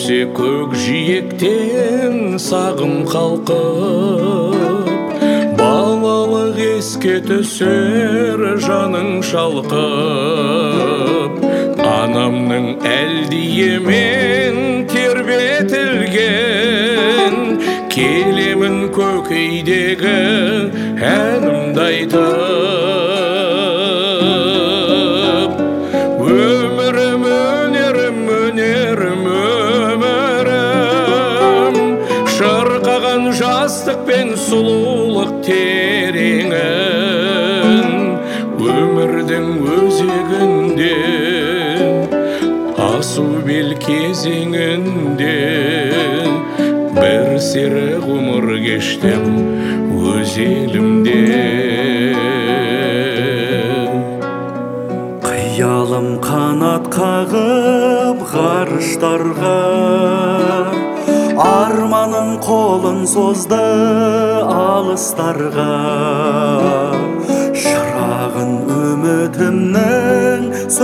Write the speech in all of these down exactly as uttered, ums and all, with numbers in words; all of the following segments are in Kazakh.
өтсе көкжиектен сағым қалқып, балалық еске түсер жаның шалқып. Анамның әлдиемен тербетілген келемін көкейдегі әнімді айтып. Өмірім, өнерім, өнерім, өмірім, шырқаған жастық пен сұлулық тереңін. Өмірдің өзегінде, асу бел кезеңінде бір сері ғұмыр кештім өз елімде. Қиялым қанат қағып ғарыштарға, арманым қолын созды алыстарға. Шырағын үмітімнің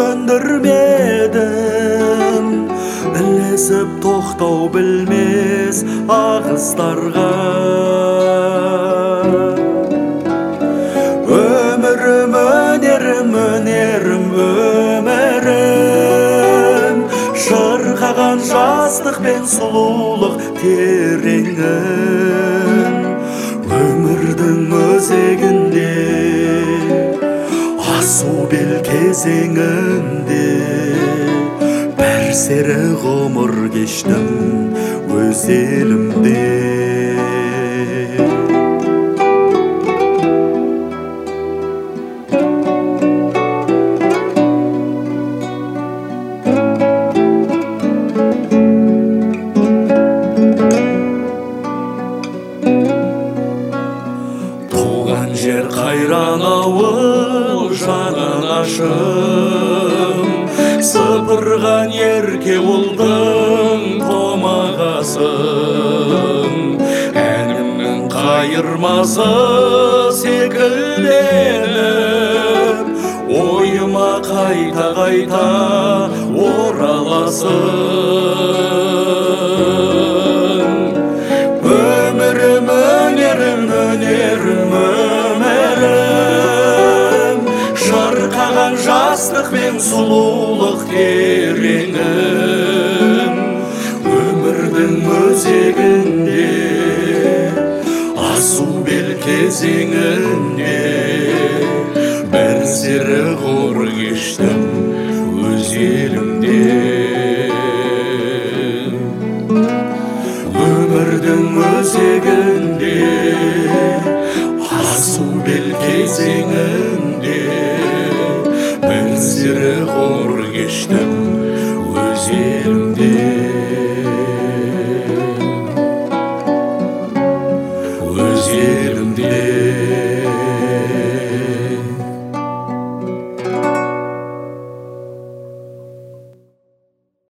сөндірмедім, ілесіп тоқтау білмес ағыстарға. Өмірім, өнерім, өнерім, өмірім, шырқаған жастық пен сұлулық тереңін. Өмірдің өзегінде, асу бел кезеңінде бір сері ғұмыр кештім өз елімде. Туған жер қайран ауыл жанын ашым, сыпырған ерке ұлдың томағасын. Әнімнің қайырмасы секілденіп, ойыма қайта-қайта ораласын. Өмірім, өнерім, өнерім, өмірім, шырқаған жастық пен сұлулық тереңін. Өмірдің өзегінде, асу бел кезеңінде бір сері ғұмыр кештім өз елімде. Өмірдің өзегінде, асу бел кезеңінде бір сері ғұмыр кештім